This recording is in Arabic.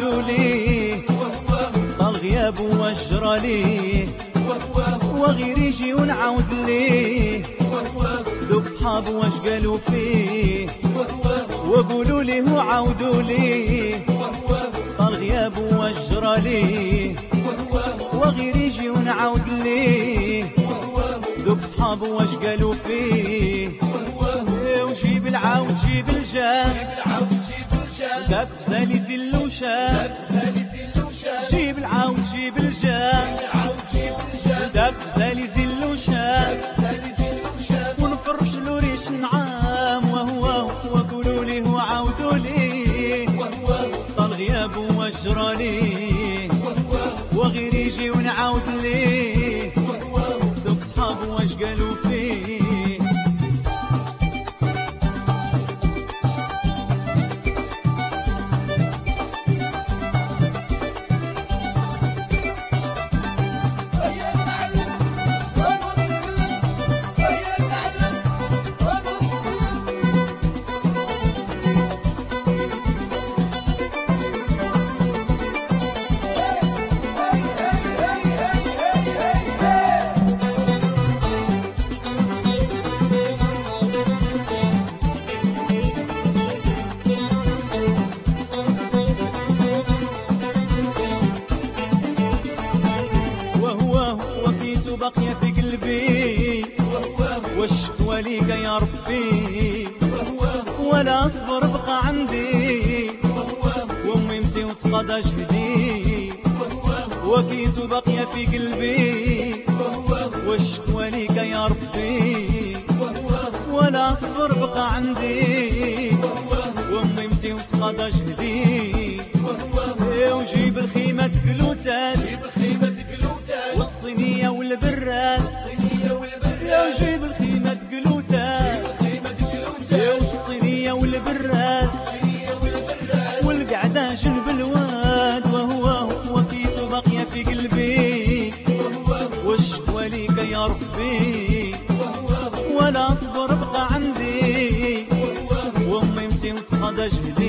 عودوا ليه طال غياب وجرى ليه وغير يجي ونعاود ليه دوك صحاب واش قالوا فيه وقولوا ليه وعاودوا ليه طال غياب وجرى ليه وغير يجي ونعاود ليه دوك صحاب واش قالوا فيه وجيب العاود جيب الجاه داك غزالي زلوشان جيب العاود جيب الجاه داك غزالي زلوشان ونفرش له ريش النعام وهو وقولوا ليه وعاودوا ليه طال غياب وجرى ليه وغير يجي ونعاود ليه دوك صحاب واش قالوا فيه بقي في قلبي والشكوى ليك يا ربي ولا اصبر بقى عندي وامي متي وتقضى جهدي وكيت بقي في قلبي والشكوى ليك يا ربي ولا اصبر بقى عندي وامي متي وتقضى جهدي وجيب الخيمة قلوتات والصينية والبراس يا جيب الخيمة قلوتات والصينية والبراس والقعدة جنب الواد وهو وكيت باقية في قلبي والشكوى ليك يا ربي ولا اصبر بقى عندي وامي متي وتقضى جهدي